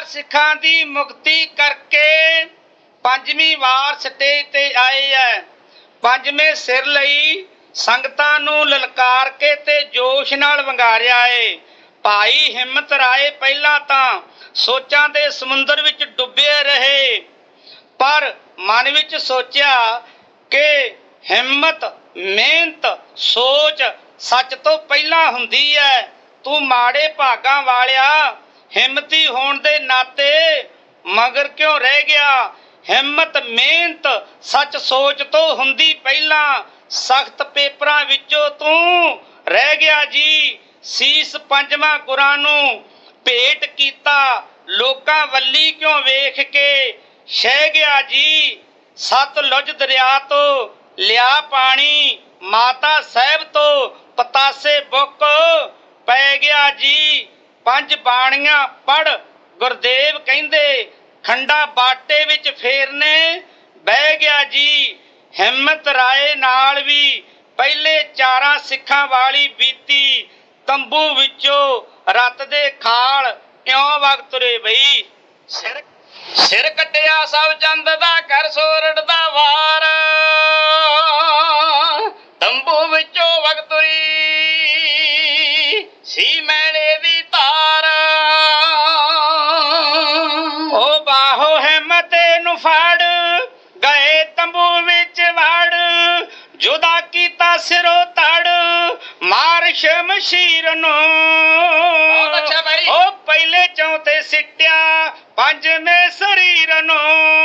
4 ਸਿੱਖਾਂ ਦੀ ਮੁਕਤੀ ਕਰਕੇ 5ਵੀਂ ਵਾਰ ਸਟੇਜ ਤੇ ਆਏ ਐ। 5ਵੇਂ ਸਿਰ ਲਈ ਸੰਗਤਾਂ ਨੂੰ ਲਲਕਾਰ ਕੇ ਤੇ ਜੋਸ਼ ਨਾਲ ਵੰਗਾਰਿਆ ਏ। ਭਾਈ ਹਿੰਮਤ ਰਾਏ ਪਹਿਲਾਂ ਤਾਂ ਸੋਚਾਂ ਦੇ ਸਮੁੰਦਰ ਵਿੱਚ ਡੁੱਬੇ ਰਹੇ, ਪਰ ਮਨ ਵਿੱਚ ਸੋਚਿਆ ਕਿ ਹਿੰਮਤ, ਮਿਹਨਤ, ਸੋਚ ਸੱਚ ਤੋਂ ਪਹਿਲਾਂ ਹੁੰਦੀ ਹੈ। ਤੂੰ ਮਾੜੇ ਭਾਗਾਂ ਵਾਲਿਆ ਹਿੰਮਤੀ ਹੋਣ ਦੇ ਨਾਤੇ ਮਗਰ ਕਿਉਂ ਰਹਿ ਗਿਆ? ਹਿੰਮਤ, ਮਿਹਨਤ, ਸੱਚ ਸੋਚ ਤੋਂ ਹੁੰਦੀ ਪਹਿਲਾਂ। ਸਖਤ ਪੇਪਰਾਂ ਵਿੱਚੋਂ ਤੂੰ ਰਹਿ ਗਿਆ ਜੀ। ਸੀਸ 5ਵਾਂ ਗੁਰਾਂ ਨੂੰ ਭੇਟ ਕੀਤਾ, ਲੋਕਾਂ ਵੱਲੀ ਕਿਉਂ ਵੇਖ ਕੇ ਛਹਿ ਗਿਆ ਜੀ। ਸਤਲੁਜ ਦਰਿਆ ਤੋਂ ਲਿਆ ਪਾਣੀ, ਮਾਤਾ ਸਾਹਿਬ ਤੋਂ ਪਤਾਸੇ ਬੁੱਕ ਪੈ ਗਿਆ ਜੀ। 5 ਬਾਣੀਆਂ ਪੜ੍ਹ ਗੁਰਦੇਵ ਕਹਿੰਦੇ, ਖੰਡਾ ਬਾਟੇ ਵਿੱਚ ਫੇਰਨੇ ਬਹਿ ਗਿਆ ਜੀ। ਹਿੰਮਤ ਰਾਏ ਨਾਲ ਵੀ ਪਹਿਲੇ 4 ਸਿੱਖਾਂ ਵਾਲੀ ਬੀਤੀ। ਤੰਬੂ ਵਿੱਚੋਂ ਰਤ ਦੇ ਖਾਲ ਇਉਂ ਵਗ ਤੁਰੇ ਬਈ। ਸਿਰ ਕੱਟਿਆ ਸਭ ਚੰਦ ਦਾ, ਕਰ ਸੋਰਠ ਦਾ ਵਾਰ। ਤੰਬੂ ਵਿੱਚੋਂ ਵਗ ਤੁਰੀ ਸੀ ਮੈਲੇ ਦੀ ਤਾਰ। ਉਹ ਬਾਹੋ ਹਿੰਮਤ ਨੂੰ ਫੜ ਗਏ ਤੰਬੂ ਵਿੱਚ ਵੜ, ਜੁਦਾ ਕੀਤਾ ਸਿਰੋਂ ਤੜ ਮਾਰ ਸ਼ਮਸ਼ੀਰ ਨੂੰ। ਉਹ ਪਹਿਲੇ ਚੋਂ ਤੇ ਸਿੱਟਿਆ 5ਵੇਂ ਸਰੀਰ ਨੂੰ।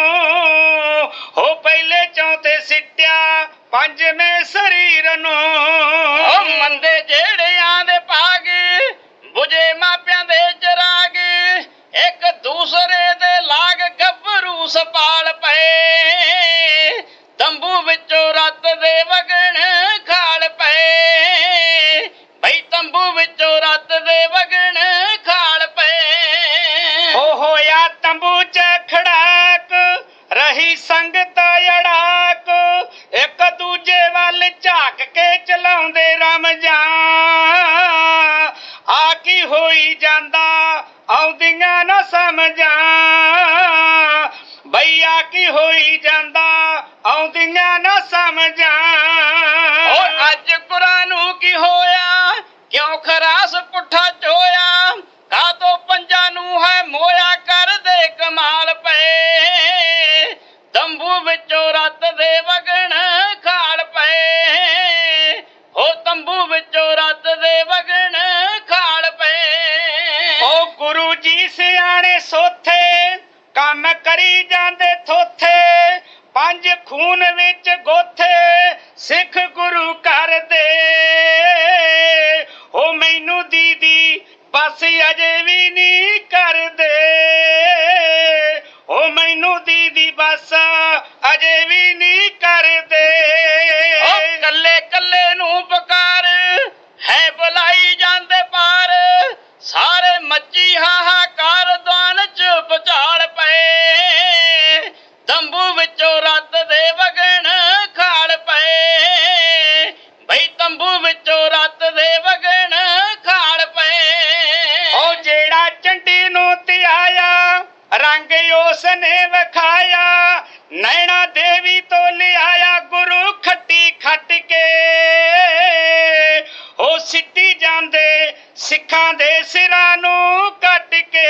ਉਹ ਪਹਿਲੇ ਚੋਂ ਤੇ ਸਿੱਟਿਆ 5ਵੇਂ ਸਰੀਰ ਨੂੰ। ਉਹ ਮੰਦੇ ਜਿਹੜਿਆਂ ਦੇ ਭਾਗ, ਬੁਝੇ ਮਾਪਿਆਂ ਦੇ ਚਰਾਗ, ਇੱਕ ਦੂਸਰੇ ਦੇ ਲਾਗ ਗੱਭਰੂ ਸਪਾਲ ਪਏ। ਤੰਬੂ ਵਿੱਚੋਂ ਰਤ ਦੇ ਵਗਣ ਖਾਲ ਪਏ ਬਈ। ਤੰਬੂ ਵਿੱਚੋਂ ਰਤ ਦੇ ਵਗਣ ਖਾਲ ਪਏ। ਉਹ ਹੋਇਆ ਤੰਬੂ ਚ ਖੜਾਕ, ਰਹੀ ਸੰਗਤ ਅੜਾਕ, ਇੱਕ ਦੂਜੇ ਵੱਲ ਝਾਕ ਕੇ ਚਲਾਉਂਦੇ ਰਮਜਾਂ। ਆ ਕੀ ਹੋਈ ਜਾਂਦਾ ਆਉਂਦੀਆਂ ਨਾ ਸਮਝਾਂ ਬਈ, ਆ ਕੀ ਹੋਈ ਜਾਂਦਾ ਆਉਂਦੀਆਂ ਨਾ ਸਮਝਾਂ। ਓ ਅੱਜ ਗੁਰਾਂ ਨੂੰ ਕੀ ਹੋਇਆ, ਕਿਉਂ ਖਰਾਸ ਪੁੱਠਾ ਚੋਇਆ, ਕਾਹਤੋਂ ਪੰਜਾਂ ਨੂੰ ਹੈ ਮੋਇਆ, ਕਰਦੇ ਕਮਾਲ ਪਏ। ਤੰਬੂ ਵਿੱਚੋਂ ਰਤ ਦੇ ਵਗਣ ਖਾਲ ਪਏ। ਉਹ ਤੰਬੂ ਵਿੱਚੋਂ ਰਤ ਦੇ ਵਗਣ ਖਾਲ ਪਏ। ਉਹ ਗੁਰੂ ਜੀ ਸਿਆਣੇ ਸੋਥੇ ਕੰਮ ਕਰੀ ਜਾਂਦੇ ਥੋਥੇ, 5 ਖੂਨ ਵਿੱਚ ਗੋਥੇ ਸਿੱਖ ਗੁਰੂ ਘਰ ਦੇ। ਉਹ ਮੈਨੂੰ ਦੀਦੀ ਬਸ ਅਜੇ ਵੀ ਨਹੀਂ ਕਰਦੇ। ਉਹ ਮੈਨੂੰ ਦੀਦੀ ਬਸ ਅਜੇ ਵੀ ਨਹੀਂ ਕਰਦੇ। ਉਹ ਕੱਲੇ ਕੱਲੇ ਨੂੰ ਪੁਕਾਰ ਹੈ ਬੁਲਾਈ ਜਾਂਦੇ ਪਾਰ, ਸਾਰੇ ਮੱਚੀ ਹਾਹਾਕਾਰ ਦਾਨ ਚ ਭੁਚਾਲ ਪਏ। ਤੰਬੂ ਵਿੱਚੋਂ ਰਤ ਦੇ ਵਗਣ ਖਾਲ ਪਏ ਬਈ। ਤੰਬੂ ਵਿੱਚੋਂ ਰਤ ਦੇ ਵਗਣ ਖਾਲ ਪਏ। ਉਹ ਜਿਹੜਾ ਚੰਡੀ ਨੂੰ ਧਿਆਇਆ ਰੰਗ ਉਸ ਨੇ ਵਿਖਾਇਆ, ਨੈਣਾ ਦੇਵੀ ਤੋਂ ਲਿਆਇਆ ਗੁਰੂ ਖੱਟੀ ਖੱਟ ਕੇ। ਉਹ ਸਿੱਟੀ ਜਾਂਦੇ ਸਿੱਖਾਂ ਦੇ ਸਿਰਾਂ ਨੂੰ ਕੱਟ ਕੇ।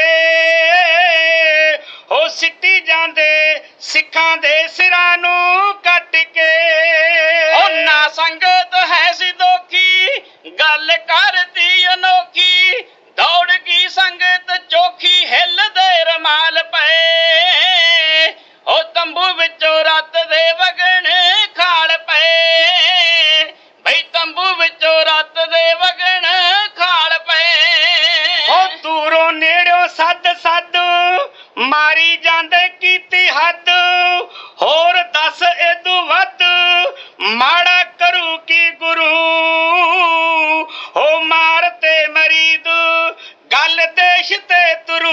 ਉਹ ਸਿੱਟੀ ਜਾਂਦੇ ਸਿੱਖਾਂ ਦੇ ਸਿਰਾਂ ਨੂੰ ਕੱਟ ਕੇ। ਉਹ ਨਾ ਸੰਗਤ ਹੈ ਸੀ ਦੋਖੀ, ਗੱਲ ਕਰਦੀ ਅਨੋਖੀ, ਦੌੜ ਗਈ ਸੰਗਤ ਚੋਖੀ, ਹਿੱਲਦੇ ਰਮਾਲ ਪਏ। ਉਹ ਤੰਬੂ ਵਿੱਚੋਂ ਰਤ ਦੇ ਵਗਣ ਖਾਲ ਪਏ ਬਈ। ਤੰਬੂ ਵਿੱਚੋਂ ਰਤ ਦੇ ਵਗਣ ਖਾਲ ਪਏ। ਉਹ ਦੂਰੋਂ ਨੇੜਿਓਂ ਸੱਦ ਸੱਦ ਮਾਰੀ ਜਾਂਦੇ ਕੀਤੀ ਹੱਦ, ਹੋਰ ਦੱਸ ਏਦੂ ਵੱਧ ਮਾੜਾ ਕਰੂ ਕੀ ਗੁਰੂ। ਉਹ ਮਾਰ ਤੇ ਮਰੀਦ ਗੱਲ ਦੇਸ਼ ਤੇ ਤੁਰੂ।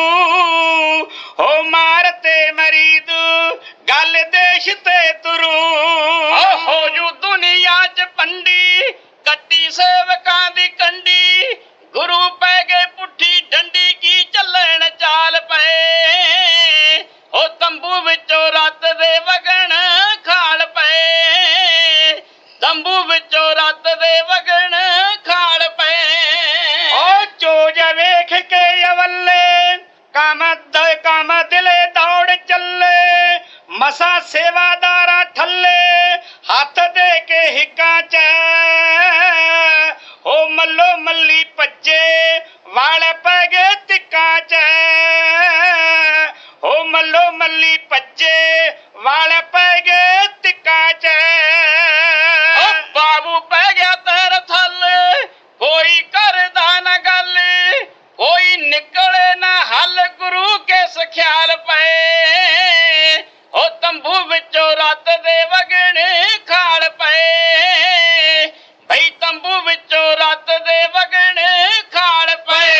ਉਹ ਮਾਰ ਤੇ ਮਰੀਦ ਗੱਲ ਦੇਸ਼ ਤੇ ਤੁਰੂ। ਹੋ ਜੂ ਦੁਨੀਆ ਚ ਪੰਡੀ, ਕੱਟੀ ਸੇਵਕਾਂ ਦੀ ਕੰਡੀ, ਗੁਰੂ ਪੈ ਗਏ ਪੁੱਠੀ ਡੰਡੀ, ਕੀ ਚੱਲਣ ਚਾਲ ਪਏ। ਕੇ ਅਵੱਲੇ ਕੰਮ ਦਿਲੇ ਦੌੜ ਚੱਲੇ ਮਸਾਂ ਸੇਵਾਦਾਰਾਂ ਠੱਲੇ ਹੱਥ ਦੇ ਕੇ ਹਿੱਕਾਂ ਚ ਹੋ ਮੱਲੋ ਮੱਲੀ ਭੱਜੇ ਵਾਲ ਪੈ ਗਏ ਤਿੱਕਾਂ ਚ ਹੋ ਮੱਲੋ ਮੱਲੀ ਭੱਜੇ ਵਾਲ ਪੈ ਗਏ ਤਿੱਕਾਂ ਚ ਬਾਬੂ ਪੈ ਗਿਆ ਤੇਰੇ ਥੱਲੇ ਕੋਈ ਕਰਦਾ ਨਾ ਗੱਲ ਕੋਈ ਨਿਕਲੇ ਨਾ ਹੱਲ ਗੁਰੂ ਕੇ ਸਖਿਆਲ ਪਏ ਉਹ ਤੰਬੂ ਵਿੱਚੋਂ ਰਾਤ ਦੇ ਵਗਣੇ ਖਾਲ ਪਏ ਭਈ ਤੰਬੂ ਵਿੱਚੋਂ ਰਾਤ ਦੇ ਵਗਣੇ ਖਾਲ ਪਏ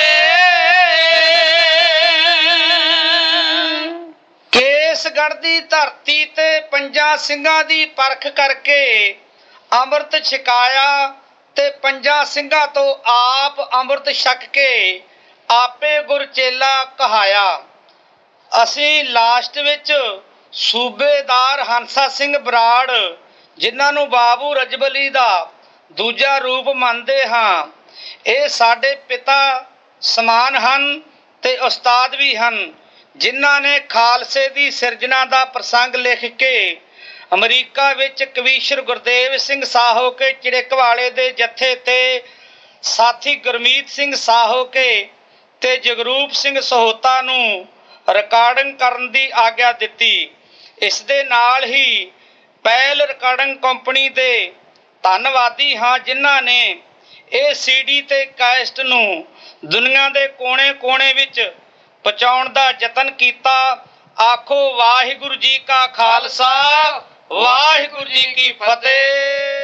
ਕੇਸਗੜ੍ਹ ਦੀ ਧਰਤੀ ਤੇ ਪੰਜਾਂ ਸਿੰਘਾਂ ਦੀ ਪਰਖ ਕਰਕੇ ਅੰਮ੍ਰਿਤ ਛਕਾਇਆ ਤੇ ਪੰਜਾਂ ਸਿੰਘਾਂ ਤੋਂ ਆਪ ਅੰਮ੍ਰਿਤ ਛਕ ਕੇ ਆਪੇ ਗੁਰਚੇਲਾ ਕਹਾਇਆ। ਅਸੀਂ ਲਾਸਟ ਵਿੱਚ ਸੂਬੇਦਾਰ ਹੰਸਾ ਸਿੰਘ ਬਰਾੜ ਜਿਨ੍ਹਾਂ ਨੂੰ ਬਾਬੂ ਰਜਬਲੀ ਦਾ ਦੂਜਾ ਰੂਪ ਮੰਨਦੇ ਹਾਂ, ਇਹ ਸਾਡੇ ਪਿਤਾ ਸਮਾਨ ਹਨ ਤੇ ਉਸਤਾਦ ਵੀ ਹਨ, ਜਿਨ੍ਹਾਂ ਨੇ ਖਾਲਸੇ ਦੀ ਸਿਰਜਣਾ ਦਾ ਪ੍ਰਸੰਗ ਲਿਖ ਕੇ ਅਮਰੀਕਾ ਵਿੱਚ ਕਵੀਸ਼ਰ ਗੁਰਦੇਵ ਸਿੰਘ ਸਾਹੋਕੇ ਚਿੜਕਵਾਲੇ ਦੇ ਜੱਥੇ ਤੇ ਸਾਥੀ ਗੁਰਮੀਤ ਸਿੰਘ ਸਾਹੋਕੇ ਤੇ ਜਗਰੂਪ ਸਿੰਘ ਸਹੋਤਾ ਨੂੰ ਰਿਕਾਰਡਿੰਗ ਕਰਨ ਦੀ ਆਗਿਆ ਦਿੱਤੀ। ਇਸ ਦੇ ਨਾਲ ਹੀ ਪਹਿਲ ਰਿਕਾਰਡਿੰਗ ਕੰਪਨੀ ਦੇ ਧੰਨਵਾਦੀ ਹਾਂ, ਜਿਨ੍ਹਾਂ ਨੇ ਇਹ CD ਤੇ ਕੈਸਟ ਨੂੰ ਦੁਨੀਆ ਦੇ ਕੋਨੇ-ਕੋਨੇ ਵਿੱਚ ਪਹੁੰਚਾਉਣ ਦਾ ਯਤਨ ਕੀਤਾ। ਆਖੋ ਵਾਹਿਗੁਰੂ ਜੀ ਕਾ ਖਾਲਸਾ, ਵਾਹਿਗੁਰੂ ਜੀ ਕੀ ਫਤਿਹ।